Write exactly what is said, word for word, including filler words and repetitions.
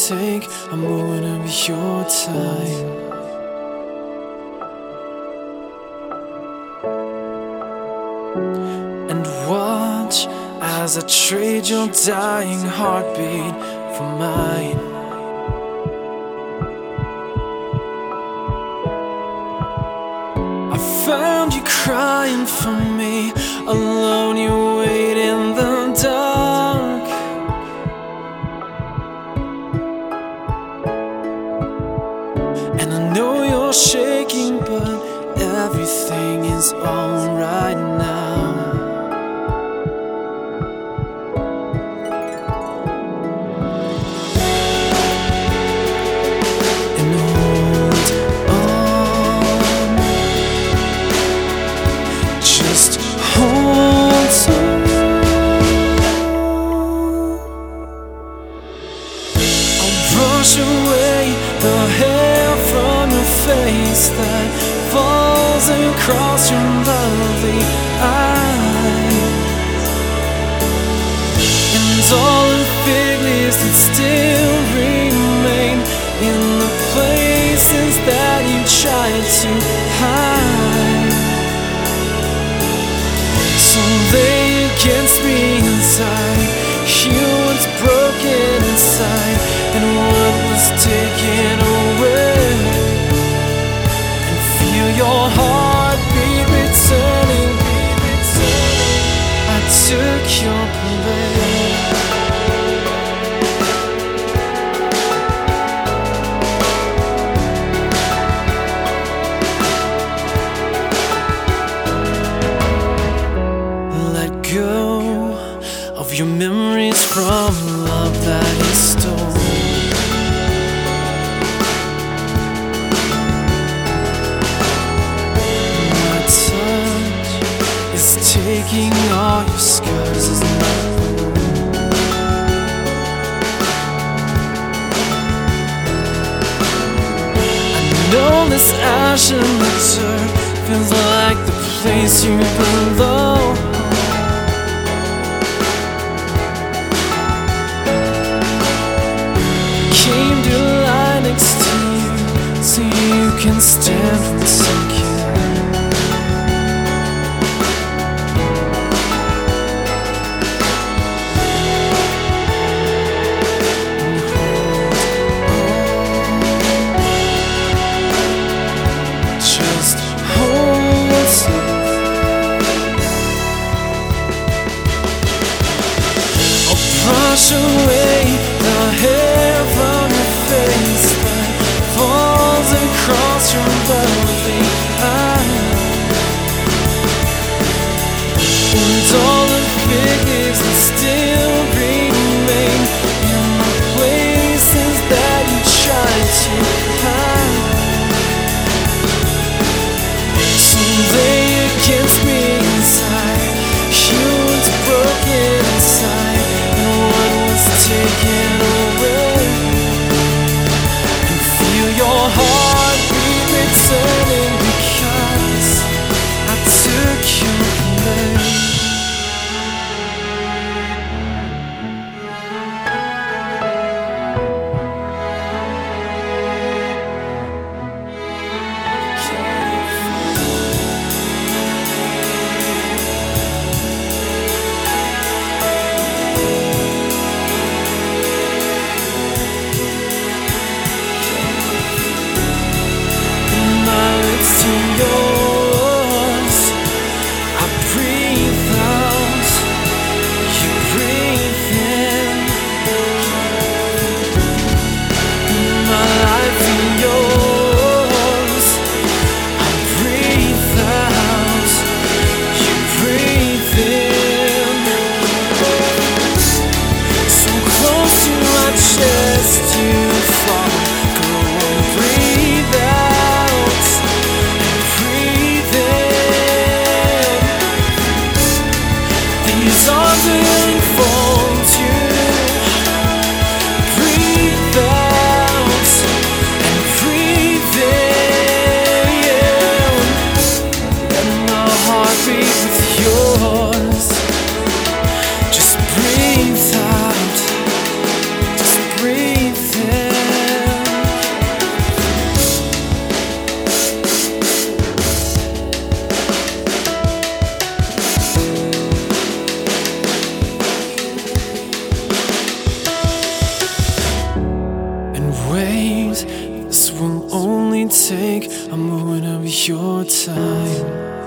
take, I'm moving over your time. And watch as I trade your dying heartbeat for mine. I found you crying for me, alone you wait in the dark. And I know you're shaking, but everything is alright now. And hold on, just hold on. I'll brush away the hair from your face that falls across your lovely eyes, and all the fig leaves that still remain in the places that you tried to hide. So lay against me inside, heal what's broken inside, and what was taken away. Your heartbeat returning, I took your place. Let go of your memories from love that you stole. Taking all your scars is nothing. I know this ash in the dirt feels like the place you belong. Came to lie next to you so you can stand and secure. Brush away the hair from your face that falls across your lovely eyes, and all the fig leaves that still remain in the places that you tried to hide. So lay against me inside, heal what's broken inside, taken away, and feel your heartbeat returning, because I took your place. My Wait, this will only take a moment of your time.